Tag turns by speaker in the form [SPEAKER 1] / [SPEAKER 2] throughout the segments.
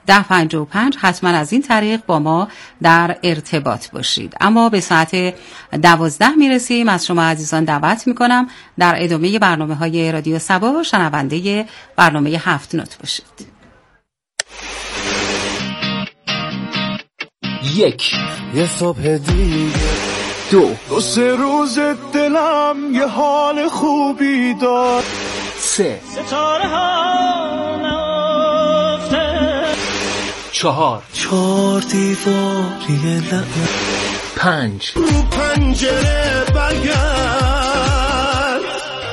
[SPEAKER 1] 1055 حتما از این طریق با ما در ارتباط باشید. اما به ساعت 12 میرسیم. از شما عزیزان دعوت میکنم در ادامه برنامه‌های رادیو صبا شنونده برنامه 7 نوت باشید.
[SPEAKER 2] 1
[SPEAKER 3] یه صبح دیگه
[SPEAKER 2] 2
[SPEAKER 3] سه روز دلم یه حال خوبی داد
[SPEAKER 2] 3
[SPEAKER 3] ستاره ها نفته
[SPEAKER 2] 4
[SPEAKER 3] دیواری لب
[SPEAKER 2] 5
[SPEAKER 3] رو پنجره برگرد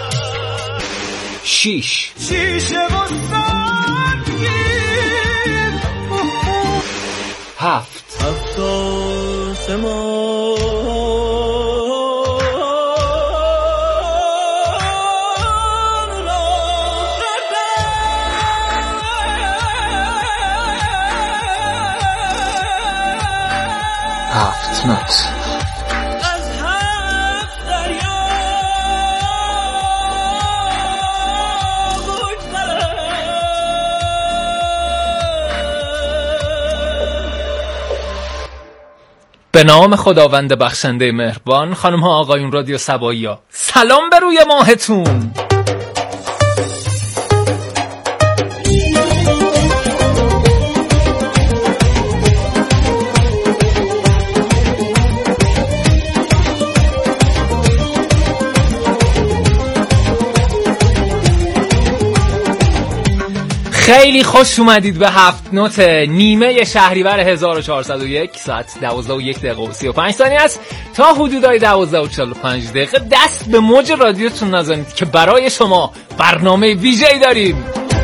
[SPEAKER 2] 6
[SPEAKER 3] شیشه و سنگین
[SPEAKER 2] 7 7 نوت. به نام خداوند بخشنده مهربان. خانم ها آقایون رادیو صبایی‌ها، سلام به روی ماهتون. خیلی خوش اومدید به 7 نوت نیمه شهریور 1401. ساعت 12:01:35 است. تا حدودای 12:45 دست به موج رادیوتون نزنید که برای شما برنامه ویژه‌ای داریم.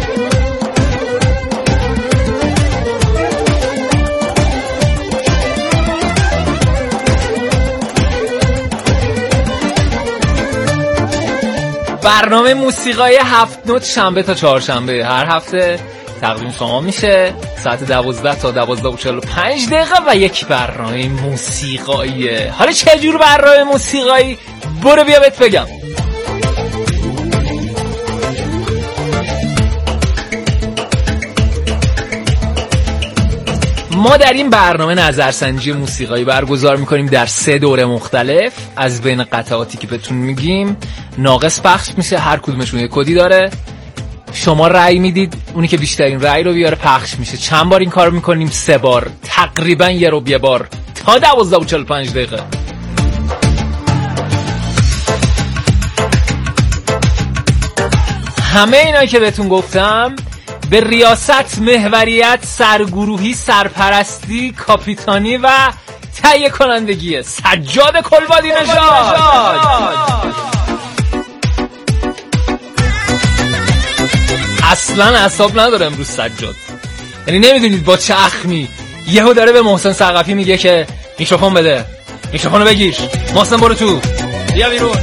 [SPEAKER 2] برنامه موسیقای 7 نوت شنبه تا چهارشنبه هر هفته تقدیم شما میشه ساعت 12 تا 12:45 و یک برنامه موسیقاییه. حالا چه جور برنامه موسیقایی؟ برو بیا بهت بگم. ما در این برنامه نظرسنجی موسیقایی برگزار میکنیم در 3 دوره مختلف. از بین قطعاتی که بهتون میگیم ناقص پخش میشه، هر کدومشون یک کدی داره. شما رأی میدید، اونی که بیشترین رأی رو بیاره پخش میشه. چند بار این کار میکنیم؟ 3 بار، تقریبا یه بار تا 12:45. همه اینا که بهتون گفتم به ریاست، محوریت، سرگروهی، سرپرستی، کاپیتانی و تهیه کنندگی سجاد کلبادی نژاد. اصلا اعصاب نداره امروز سجاد، یعنی نمیدونید با چه اخمی یهو داره به محسن ثقفی میگه که میکروفون بده، میکروفونو بگیر، محسن برو تو، بیا بیرون.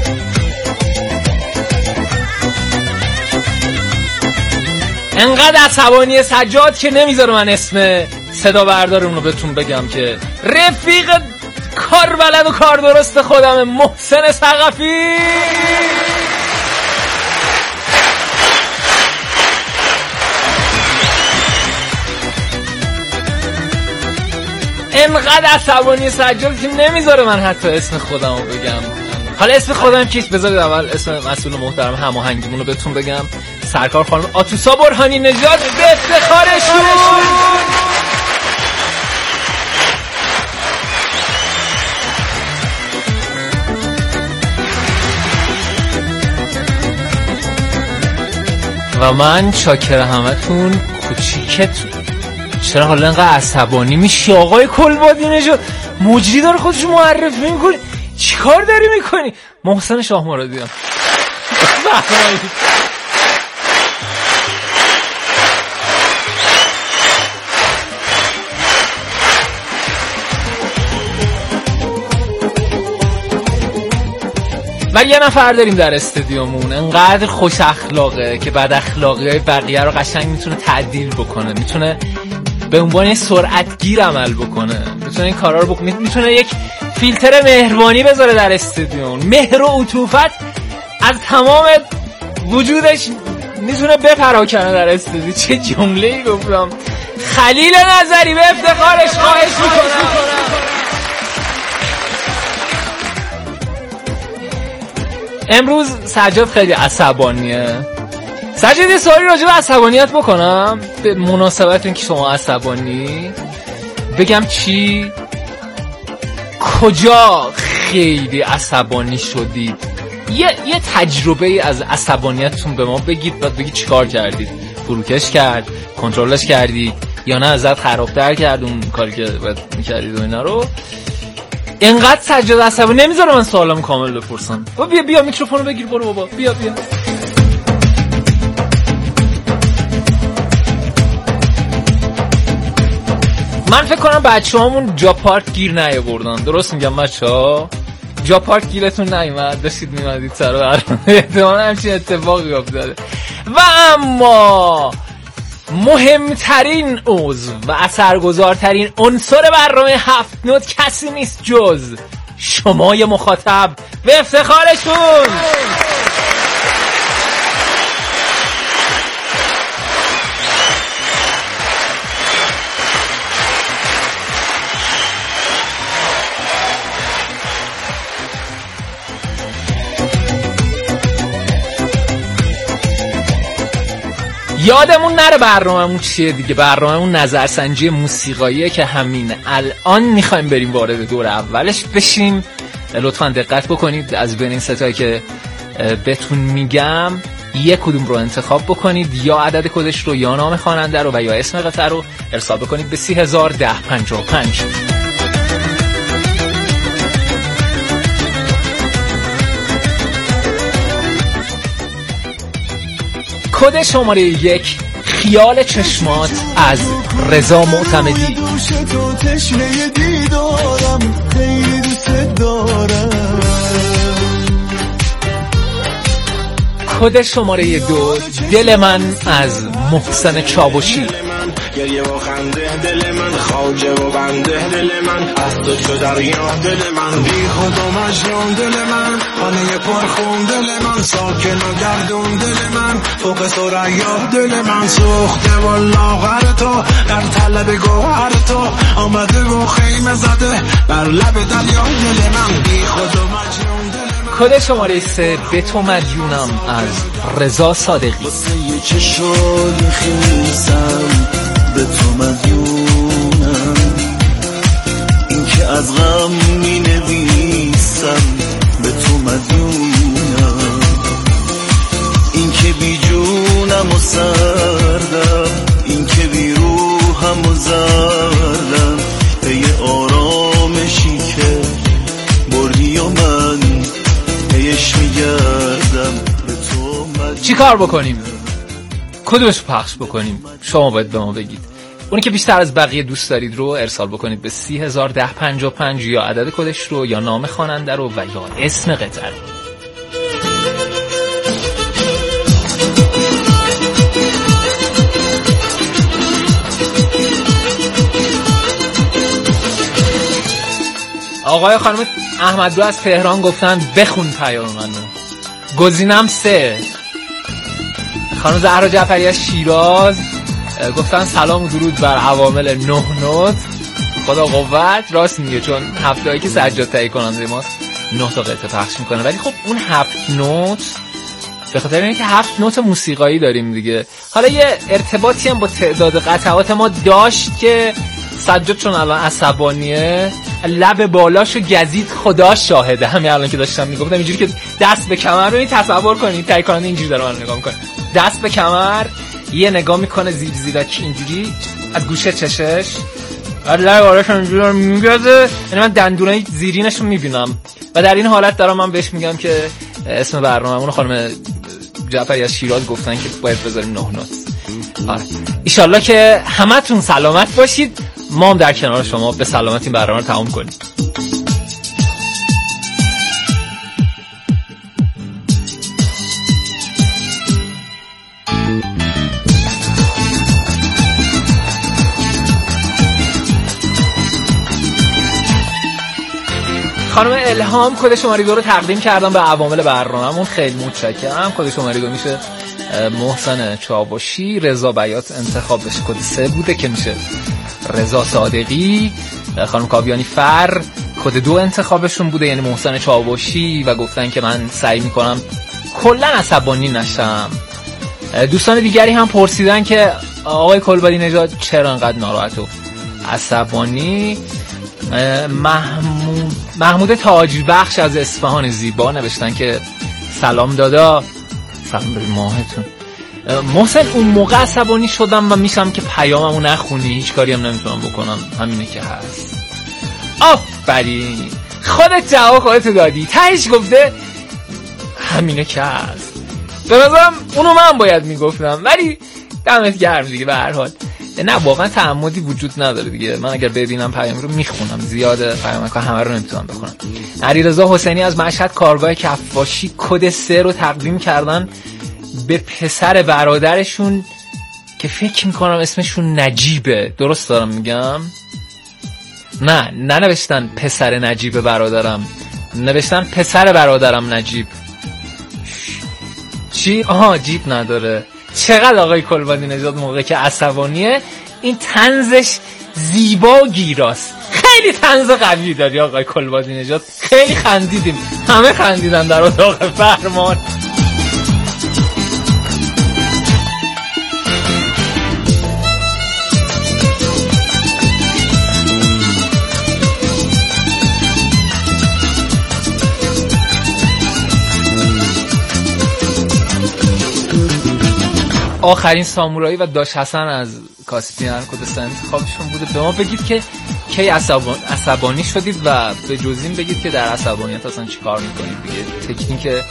[SPEAKER 2] انقدر عصبانی سجاد که نمیذاره من اسم صدا بردارمون رو بهتون بگم که رفیق کار بلد و کار درست خودم محسن ثقفی. انقدر عصبانی سجاد که نمیذاره من حتی اسم خودم رو بگم. حالا اسم خودم کیست؟ بذارید اول اسم مسئول محترم هماهنگیمون رو بهتون بگم. سرکار خانم آتوسا برهانی نژاد، به افتخارشون. و من چاکر همتون، کوچیکتون. چرا حالا انقدر عصبانی میشی آقای کلبادی نژاد؟ مجری داره خودش معرفی میکنی، چیکار داری میکنی؟ محسن شاه مرادیان. و یه نفر داریم در استودیومون انقدر خوش اخلاقه که بد اخلاقی بقیه رو قشنگ میتونه تعدیل بکنه، میتونه به عنوان سرعتگیر عمل بکنه، میتونه این کارا رو بکنه، میتونه یک فیلتر مهربانی بذاره در استودیوم. مهر و عطوفت از تمام وجودش میتونه بپراکنه در استودیو. چه جمله‌ای گفتم. خلیل نظری به افتخارش خواهش میکنم. امروز سجاد خیلی عصبانیه. سجاد یه سوالی راجع به عصبانیت بکنم به مناسبت اینکه شما عصبانی. بگم چی؟ کجا خیلی عصبانی شدید؟ یه تجربه ای از عصبانیتتون به ما بگید، بعد بگید چیکار کردید. فروکش کرد، کنترلش کردی، یا نه ازت خرابتر کرد اون کاری که باید میکردید و اینا رو. اینقدر سجاد عصبانی نمیذاره من سوالامو کامل بپرسم. بیا میکروفونو بگیر برو بابا. بیا من فکر کنم بچه‌هامون جا پارک گیر نیاوردن. درست میگم بچه‌ها؟ جا پارک گیرتون نیومد، داشتید میمدید سر برنامه، احتمالاً همچین اتفاقی افتاده. و اما مهمترین عضو و اثرگذارترین عنصر برنامه 7 نوت کسی نیست جز شمای مخاطب. به افتخارشون. یادمون نره برنامه‌مون چیه دیگه. برنامه‌مون نظرسنجی موسیقاییه که همین الان میخوایم بریم وارد دور اولش بشیم. لطفاً دقت بکنید از بین این ستایی که بهتون میگم یک کدوم رو انتخاب بکنید، یا عدد کدش رو یا نام خواننده رو و یا اسم قطعه رو ارسال بکنید به 301055. کد شماره 1 خیال چشمات از رضا معتمدی. کد شماره 2 دل من از محسن چاوشی.
[SPEAKER 4] گریه و خنده دل من، خواجه و بنده دل من، از تو شد دریا دل من، بی خود و مجنون دل من، خانه پرخون دل من، ساکن و گردون دل من، فوق ثریا دل من، سوخته و لاغر تو در طلب گوهر تو، آمده و خیمه زده بر لب دریا دل من، بی خود و مجنون دل من.
[SPEAKER 2] کد شماره 3 به تو مدیونم از رضا صادقی.
[SPEAKER 5] یه چشم خیسم به تو مدیونم، این که از غم می نویسم به تو مدیونم، این که بی جونم و سردم، این که بی روحم و زردم، پی آرامشی که بردی و من پیش می گردم به تو مدیونم.
[SPEAKER 2] چی کار بکنیم؟ کدومش پخش بکنیم؟ شما باید به ما بگید. اونی که بیشتر از بقیه دوست دارید رو ارسال بکنید به 301055 یا عدد کدش رو یا نام خواننده رو و یا اسم قطعه رو. آقای خانم احمدرو از تهران گفتن بخون پیام منو. گزینم 3. خانم زهرا جعفری از شیراز گفتن سلام و درود بر عوامل 9 نوت. خدا قوت. راست میگه، چون هفته‌ای که سجاد تهیه کننده ماست 9 تا قطعه پخش میکنه، ولی خب اون 7 نوت به خاطر اینکه 7 نوت موسیقایی داریم دیگه. حالا یه ارتباطی هم با تعداد قطعات ما داشت که سجاد چون الان عصبانیه لب بالاشو گزید، خدا شاهده. همین الان که داشتم میگفتم اینجوری که دست به کمر رو تصور کنید، تهیه کننده اینجوری داره من نگاه میکنه، دست به کمر یه نگاه میکنه زیر زیرکی اینجوری از گوشه چشش، لب بالاشو اینجوری میگزه، یعنی من دندونای زیرینش رو میبینم و در این حالت دارم من بهش میگم که اسم برنامه‌مون خانم جعفری از شیراز گفتن که باید بذاریم 9 نوت. آره ایشالله که همتون سلامت باشید، ما هم در کنار شما به سلامت این برنامه رو تمام کنیم. خانم الهام کد شماره 2 رو تقدیم کردم به عوامل برنامه‌مون، خیلی متشکرم. کد شماره 2 میشه محسن چاوشی، رضا بیات انتخابش کد 3 بوده که میشه رضا صادقی، خانم کاویانی فر کد 2 انتخابشون بوده یعنی محسن چاوشی و گفتن که من سعی میکنم کلا عصبانی نشم. دوستان دیگری هم پرسیدن که آقای کلبادی نژاد چرا انقدر ناراحت و عصبانی. محمود تاج بخش از اصفهان زیبا نوشتن که سلام دادا، سلام به ماهتون. محسن اون موقع عصبانی شدم و میشم که پیاممو نخونی، هیچ کاری هم نمیتونم بکنم، همینه که هست. آفرین، خودت جواب خودتو دادی، تهش گفته همینه که هست. به نظرم اونو من باید میگفتم، ولی دمت گرم دیگه. به هر حال نه واقعا تعمدی وجود نداره دیگه، من اگر ببینم پیام رو میخونم، زیاده پیام که همه رو نمیتونم بخونم. علیرضا حسینی از مشهد کارگاه کفاشی کد 3 رو تقدیم کردن به پسر برادرشون که فکر میکنم اسمشون نجیبه، درست دارم میگم؟ نه نوشتن پسر نجیب برادرم، نوشتن پسر برادرم نجیب. چی؟ آها جیب نداره. چقدر آقای کلبادی نژاد موقع که عصبانیه این طنزش زیبا و گیراست. خیلی طنز قوی داری آقای کلبادی نژاد، خیلی خندیدیم، همه خندیدن در اتاق فرمان. آخرین سامورایی و داش حسن از کاسپیان کد 3 انتخابشون بوده. به ما بگید که کی عصبانی شدید و به جز این بگید که در عصبانیت اصلا چی کار میکنید دیگه، تکنیک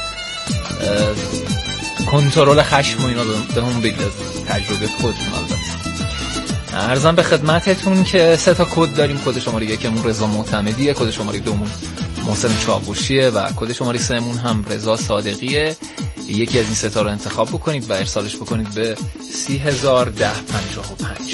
[SPEAKER 2] کنترل خشم و اینا به همون بگید از تجربه خودتون. البته عرضم به خدمتتون که 3 تا کد داریم. کد شماره 1 رضا معتمدیه، کد شماره 2 محسن چاوشیه و کد شماره 3 هم رضا صادقیه. یکی از این 3 تا رو انتخاب بکنید و ارسالش بکنید به 301055.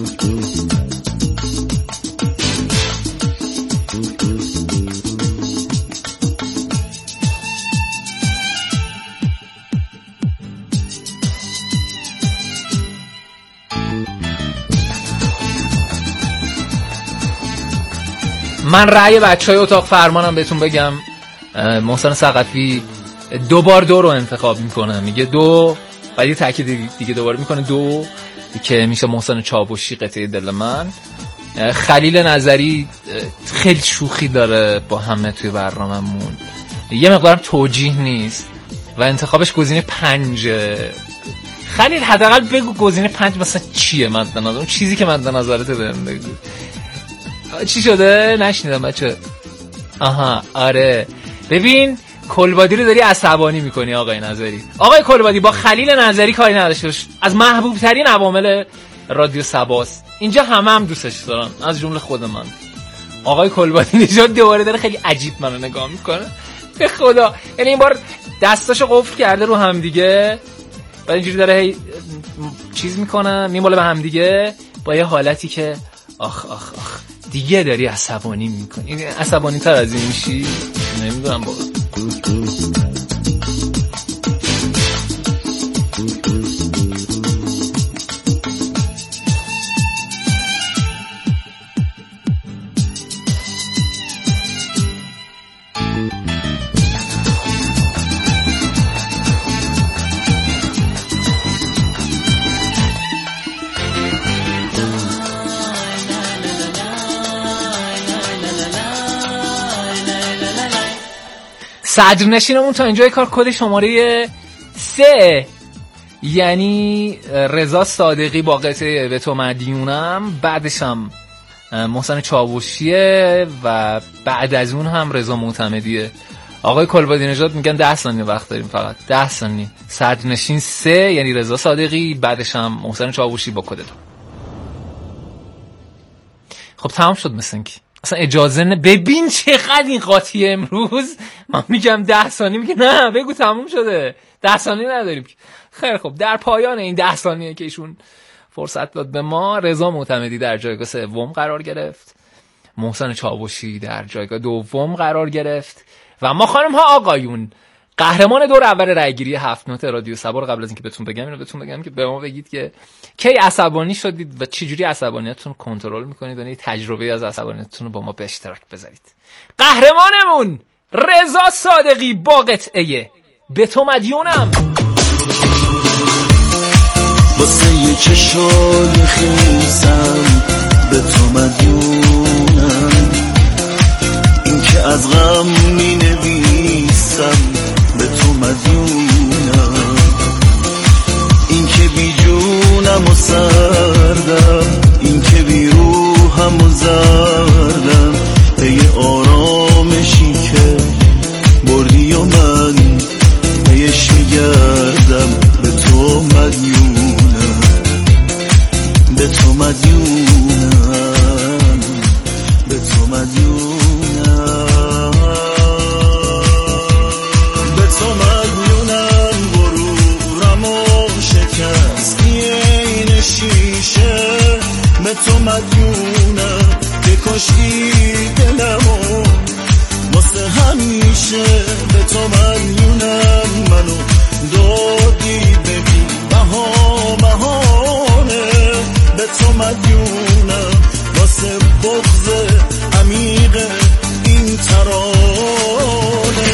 [SPEAKER 2] من رأی بچهای اتاق فرمانم بهتون بگم. محسن ثقفی 2 بار 2 رو انتخاب میکنه، میگه 2 بعد یه تاکید دیگه دوباره میکنه 2 که میشه محسن چاوشی قطعه دل من. خلیل نظری خیلی شوخی داره با همه توی برنامه‌مون، یه مقدارم توجیه نیست و انتخابش گزینه 5. خلیل حداقل بگو گزینه 5 مثلا چیه مد نظر، چیزی که مد نظرته بهم بگو. چی شده؟ نشنیدم بچه. آها آره ببین کلبادی رو داری عصبانی میکنی آقای نظری. آقای کلبادی با خلیل نظری کاری نداشته باش، از محبوب ترین عوامل رادیو سباست، اینجا هم دوستش دارن از جمله خود من. آقای کلبادی نژاد دوباره داره خیلی عجیب منو نگاه میکنه، به خدا. یعنی این بار دستاشو قفل کرده رو هم دیگه، بعد اینجوری داره هی چیز میکنه، میماله به هم دیگه با یه حالتی که آخ آخ آخ دیگه داری عصبانی میکنی. این عصبانی تر از این میشی؟ نمیدونم بابا. صدرنشینمون تا اینجای کار کد شماره 3 یعنی رضا صادقی با قطعه به تو مدیونم، بعدش هم محسن چاوشیه و بعد از اون هم رضا معتمدیه. آقای کلبادی نژاد میگن 10 ثانیه وقت داریم، فقط 10 ثانیه. صدرنشین 3 یعنی رضا صادقی، بعدش هم محسن چاوشی با کد 2. خب تمام شد مثل اینکه اصلا اجازه ببین چقدر این قاطیه امروز. من میگم 10 ثانیه، میگه نه بگو تموم شده، 10 ثانیه نداریم. خیلی خب در پایان این 10 ثانیه که ایشون فرصت داد به ما، رضا معتمدی در جایگاه 3 قرار گرفت، محسن چاوشی در جایگاه 2 قرار گرفت و ما خانم ها آقایون قهرمان دور اول رأیگیری 7 نوت رادیو صبا رو قبل از اینکه بهتون بگم که به ما بگید که کی عصبانی شدید و چه جوری عصبانیتتون رو کنترل میکنید و تجربه از عصبانیتتون رو با ما به اشتراک بذارید. قهرمانمون رضا صادقی با قطعه به تو مدیونم.
[SPEAKER 5] واسه یه چشای خیزم به تو مدیونم، این که از غم می نویسم به تو مدیونم، این که بی جونم و سردم، این که بی روحم و زردم، به یه آرامشی که بردی و من پیش میگردم به تو مدیونم، به تو مدیونم، به تو مدیونم، به تو مدیونم. غرورم و شکستی این شیشه، به تو مدیونم که کشتی دلمو واسه همیشه، به تو مدیونم. منو دادی ببین بهانه، به تو مدیونم واسه بغض عمیق این ترانه.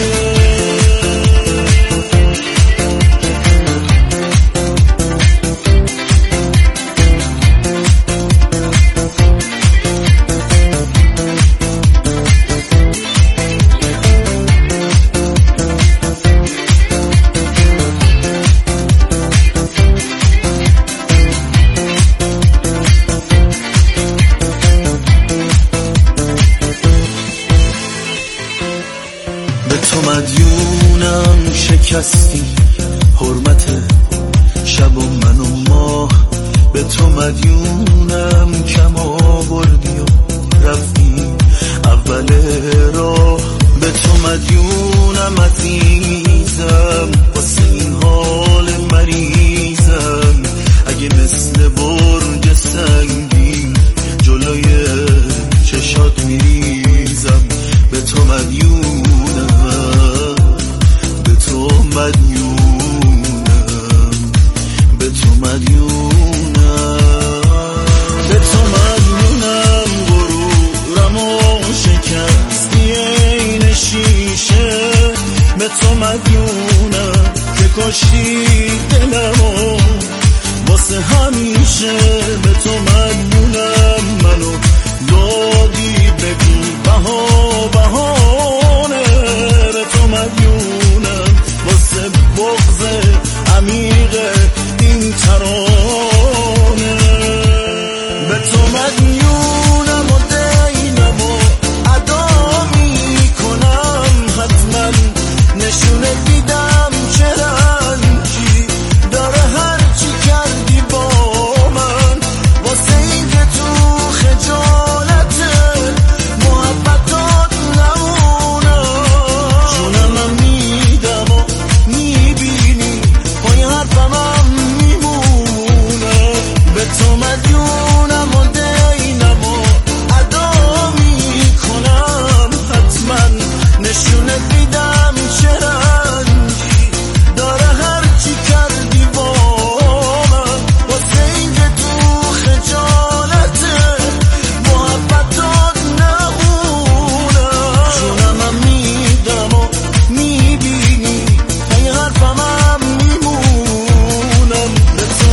[SPEAKER 5] مدیونم شکستی حرمت شب و من و ماه، به تو مدیونم کم آوردی و رفتی اول راه، به تو مدیونم عزیزم واسه این حال مریضم، اگه مثل برج سنگین جلوی چشات میریزم، به تو مدیونم، به تو مدیونم، به تو مدیونم، به تو مدیونم. غرورم و شکستی این شیشه، به تو مدیونم که کشتی دلمو واسه همیشه، به تو مدیونم. منو دادی ببین بهانه، به تو مدیونم واسه بغض عمیق این ترانه، به تو مدیونم و دینم و ادا میکنم، حتما نشونه دیدم چه رنجی داره هرچی کردی با من، واسه این که تو خجالت محبتات نمونم، جونم میدم و میبینی پای حرفم میمونم، به تو مدیونم و دینم و ادا میکنم، حتما نشونه دیدم چه رنجی داره هرچی کردی با من، واسه این که تو خجالت محبتات نمونم، جونم میدم و میبینی پای حرفم میمونم، به تو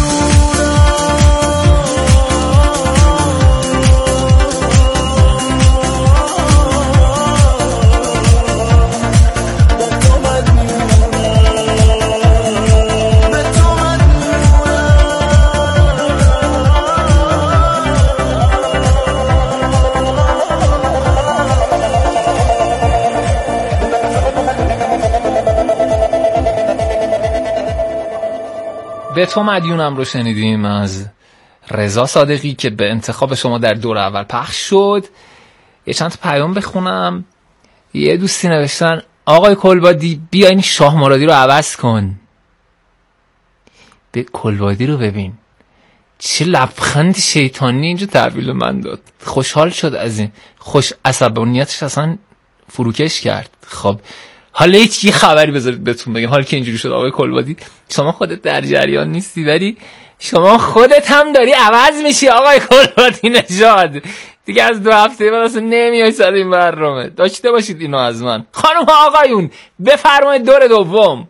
[SPEAKER 2] به تو مدیونم رو شنیدیم از رضا صادقی که به انتخاب شما در دور اول پخش شد. یه چند تا پیام بخونم. یه دوستی نوشتن آقای کلبادی بیا این شاه مرادی رو عوض کن. به کلبادی رو ببین چه لبخند شیطانی اینجا تحویل من داد، خوشحال شد از این، خوش عصبانیتش اصلا فروکش کرد. خب حالا یه خبری بذارید بهتون بگم، حالا که اینجوری شد آقای کلبادی شما خودت در جریان نیستی ولی شما خودت هم داری عوض میشی آقای کلبادی نژاد. دیگه از 2 هفته بعد اصلا نمیای سر این برنامه. داشته باشید اینو از من. خانم ها آقایون بفرمایید دور دوم.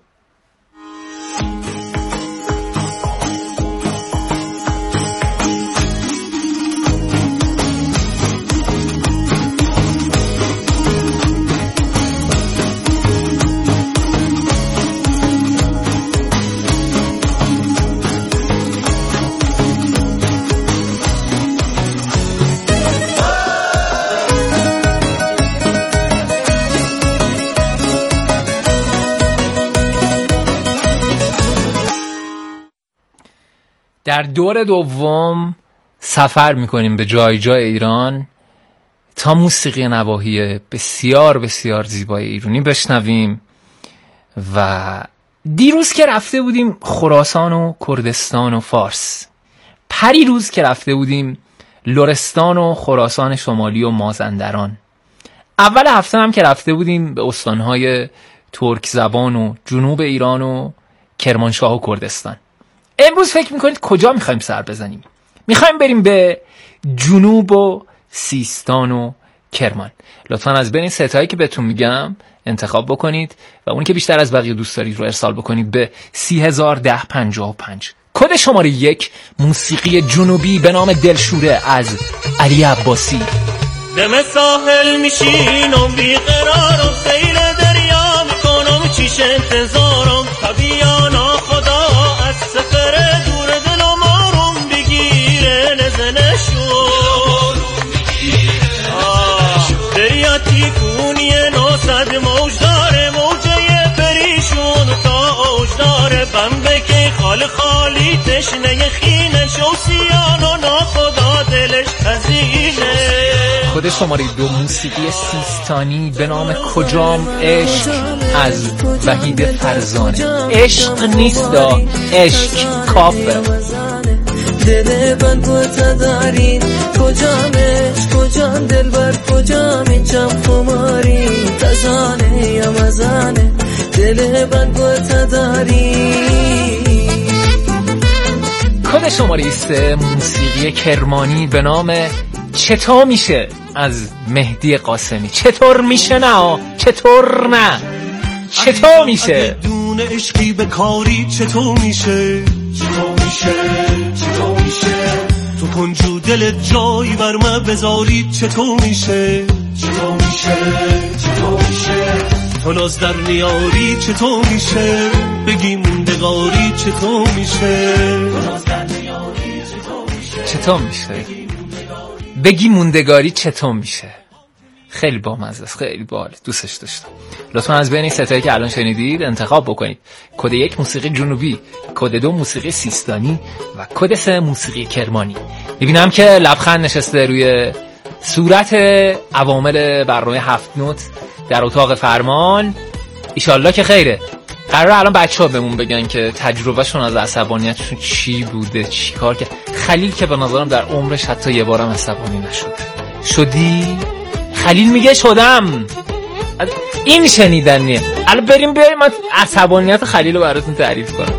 [SPEAKER 2] در دور دوم سفر میکنیم به جای جای ایران تا موسیقی نواحی بسیار بسیار زیبای ایرانی بشنویم. و دیروز که رفته بودیم خراسان و کردستان و فارس، پری روز که رفته بودیم لرستان و خراسان شمالی و مازندران، اول هفته هم که رفته بودیم به استانهای ترک زبان و جنوب ایران و کرمانشاه و کردستان. امروز فکر میکنید کجا میخوایم سر بزنیم؟ میخوایم بریم به جنوب و سیستان و کرمان. لطفاً از بین ستایی که بهتون میگم انتخاب بکنید و اون که بیشتر از بقیه دوست دارید رو ارسال بکنید به 301055. کد شماره 1 موسیقی جنوبی به نام دلشوره از علی عباسی.
[SPEAKER 5] دم ساحل میشینم بیقرارم، سیل دریا میکنم چیش انتظارم، طبیعانا خدا از سفر دور دلم آروم بگیره نزنشون. دریا تیکونیه 900 موج داره، موجه پریشون تا اوج داره، بمبه که خال خالی تشنه خینه، شوسیانو ناخدا دلش حزینه.
[SPEAKER 2] کد شماره 2 موسیقی سیستانی به نام کجام عشق از وحید فرزانه. عشق نیست دا، عشق کافه.
[SPEAKER 6] دل من گوته دارین کجام عشق کجام دلبر کجام اینجام خماری تزانه یا مزانه دل من گوته دارین.
[SPEAKER 2] کد شماره 3 موسیقی کرمانی به نام چطور میشه از مهدی قاسمی. چطور میشه نه چطور نه چطور میشه
[SPEAKER 3] دون عشقی به کاری چطور میشه چطور میشه چطور میشه تو کنجو دل جای بر من بذاری چطور میشه چطور میشه چطور میشه تو ناز در نیاری چطور میشه بگی موندگاری چطور میشه تو ناز در نیاری
[SPEAKER 2] چطور میشه بگی موندگاری چطور میشه. خیلی بامزه است، خیلی باحال، دوستش داشتم. لطفا از بین این ستایی که الان شنیدید انتخاب بکنید. کد 1 موسیقی جنوبی، کد 2 موسیقی سیستانی و کد 3 موسیقی کرمانی. میبینم که لبخند نشسته روی صورت عوامل برنامه 7 نوت در اتاق فرمان. ایشالله که خیره. قراره الان بچه‌ها بهمون بگن که تجربهشون از عصبانیتشون چی بوده، چی کار کرد. خلیل که به نظرم در عمرش حتی یه بارم عصبانی نشده. شدی؟ خلیل میگه شدم. این شنیدنیه. الان بریم من عصبانیت خلیل رو براتون تعریف کنم.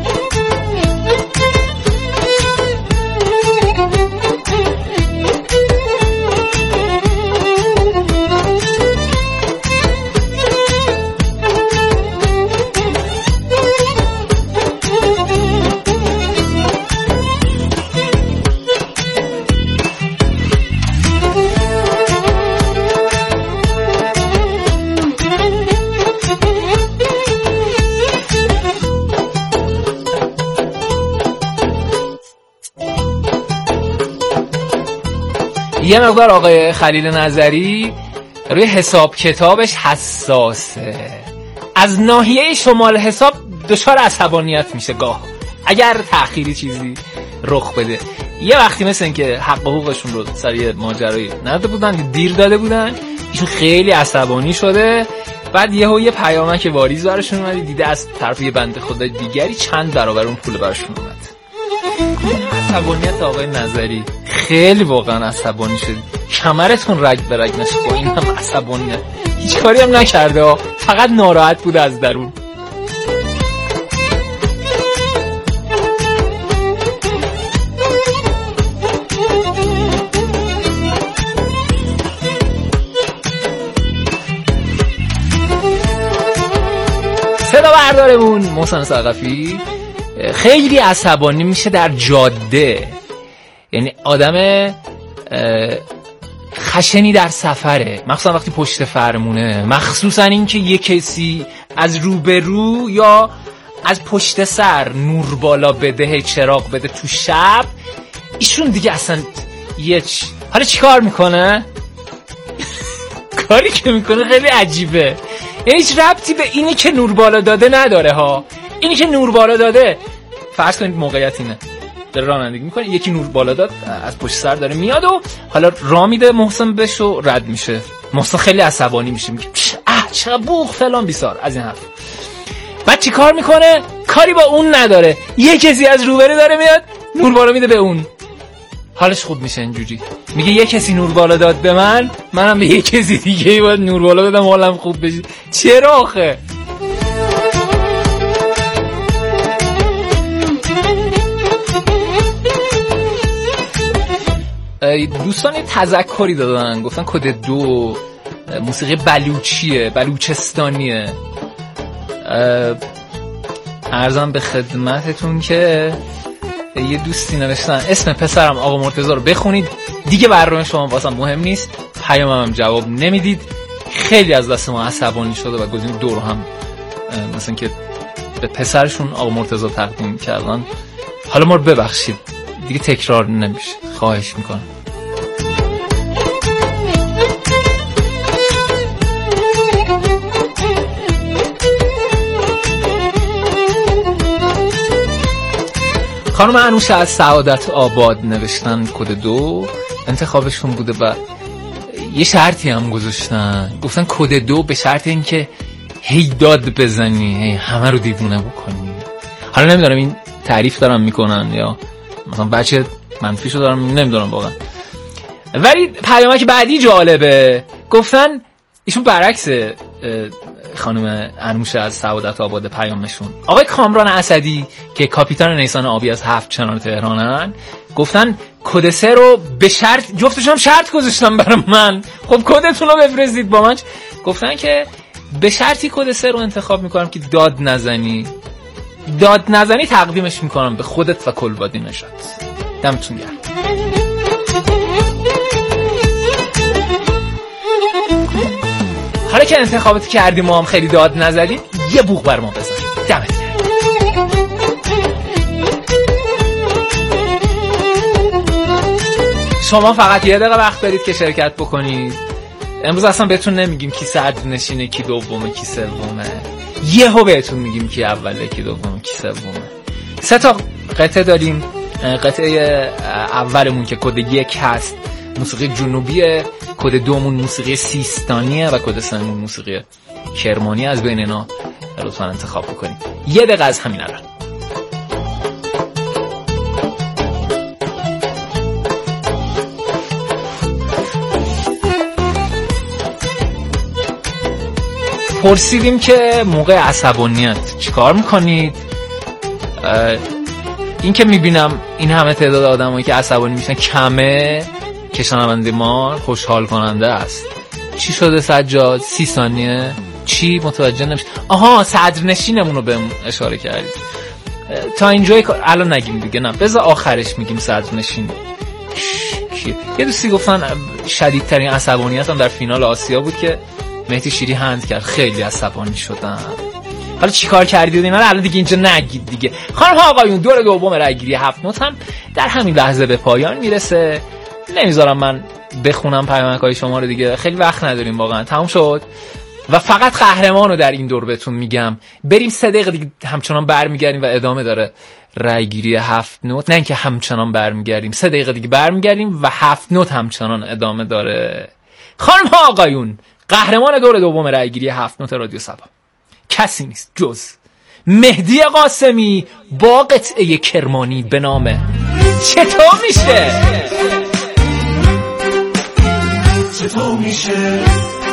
[SPEAKER 2] یه مقدار آقای خلیل نظری روی حساب کتابش حساسه. از ناحیه شمال حساب دچار عصبانیت میشه گاه اگر تأخیری چیزی رخ بده. یه وقتی مثل این که حق و حقوقشون رو سر یه ماجرایی نداده بودن، دیر داده بودن، ایشون خیلی عصبانی شده. بعد یه پیامک واریز براشون اومد، دیده از طرف یه بنده خدا دیگری چند برابر اون پول براشون اومد. عصبانیت آقای نظری خیلی واقعا عصبانی شدید. کمرتون رگ به رگ نشه با این هم عصبانیت. هیچ کاری هم نکرده، فقط ناراحت بود از درون. صدا بردارمون محسن ثقفی خیلی عصبانی میشه در جاده، یعنی آدم خشنی در سفره، مخصوصا وقتی پشت فرمونه، مخصوصا این که یک کسی از روبرو یا از پشت سر نور بالا بده، چراغ بده تو شب، ایشون دیگه اصلا حالا چی کار میکنه؟ کاری که میکنه خیلی عجیبه، هیچ ربطی به اینی که نور بالا داده نداره ها. اینی که نور بالا داده، فرض کنید موقعیت اینه، داره رانندگی میکنه، یکی نور بالا داد از پشت سر داره میاد و حالا راه میده، محسن بهش و رد میشه، محسن خیلی عصبانی میشه، میگه چه بوخ فلان بیسار از این حرف. بعد چی کار میکنه؟ کاری با اون نداره، یه کسی از روبرو داره میاد نور بالا میده به اون، حالش خوب میشه اینجوری، میگه یه کسی نور بالا داد به منم به یه کسی دیگه باید نور بالا بدم حالم خوب بشه. چرا آخه؟ دوستان یه تذکری دادن، گفتن کد 2 موسیقی بلوچیه، بلوچستانیه. عرضم به خدمتتون که یه دوستی نوشتن اسم پسرم آقا مرتضی رو بخونید، دیگه برنامه شما واسم مهم نیست، پیامم هم جواب نمیدید. خیلی از دست ما عصبانی شده و گزینه 2 رو هم مثلا که به پسرشون آقا مرتضی تقدیم کردن. حالا ما رو ببخشید، دیگه تکرار نمیشه، خواهش میکنم. خانم انوشه از سعادت آباد نوشتن کد 2 انتخابشون بوده و یه شرطی هم گذاشتن، گفتن کد 2 به شرط اینکه هی داد بزنی، هی همه رو دیوونه بکنی. حالا نمیدونم این تعریف دارم میکنن یا مثلا بچه منفیشو دارم، نمیدونم واقعا. ولی پیامک بعدی جالبه، گفتن ایشون برعکس خانم انوشه از سعادت آباد پیامشون، آقای کامران اسدی که کاپیتان نیسان آبی از 7 چنار تهرانن، گفتن کد 3 رو به شرط، جفتشون شرط گذاشتن برای من، خب کدتون رو بفرستید با من. گفتن که به شرطی کد 3 رو انتخاب میکنم که داد نزنی تقدیمش میکنم به خودت و کلبادی نشد. دمتون گرم. حالا که انتخابات کردیم ما هم خیلی داد نزدیم، یه بوق بر ما بزن. دمت گرم. شما فقط یه دقیقه وقت دارید که شرکت بکنید. امروز اصلا بهتون نمیگیم کی صدر نشینه، کی دومه، کی سومه. یهو بهتون میگیم کی اوله، کی دومه، کی سومه. 3 تا قطعه داریم. قطعه اولمون که کد 1 هست موسیقی جنوبیه، کد 2 مون موسیقی سیستانیه و کد 3 مون موسیقی کرمانی. از بین اینا لطفا انتخاب بکنید. یه دقیقه از همین الان. پرسیدیم که موقع عصبانیت چیکار میکنید؟ این که میبینم این همه تعداد آدمایی که عصبانی میشن کمه، که شنونده ما خوشحال کننده است. چی شده سجاد؟ 30 ثانیه چی؟ متوجه نمیشه. آها صدرنشینمون رو بهم اشاره کردید. تا اینجای الان نگیم دیگه، نه بذار آخرش میگیم صدرنشین. یه دوستی گفتن شدیدترین عصبانیتم در فینال آسیا بود که مهدی شیری هند کرد، خیلی عصبانی شدم. حالا چی کار کردید اینا رو الان دیگه اینجا نگید دیگه. خانم ها آقایون، دور دوم رایگیری 7 نوت هم در همین لحظه به پایان میرسه. نمیذارم من بخونم پیامک‌های شما رو دیگه، خیلی وقت نداریم واقعا، تموم شد. و فقط قهرمان رو در این دور بهتون میگم، بریم 3 دقیقه دیگه همچنان برمیگردیم و ادامه داره رایگیری 7 نوت. نه اینکه همچنان برمیگردیم، 3 دقیقه دیگه برمیگردیم و 7 نوت همچنان ادامه داره. خانم ها آقایون، قهرمان دور دوم رایگیری 7 نوت رادیو سبا کسی نیست جز مهدی قاسمی با قطعه کرمانی به نام چطور میشه.
[SPEAKER 3] چطور میشه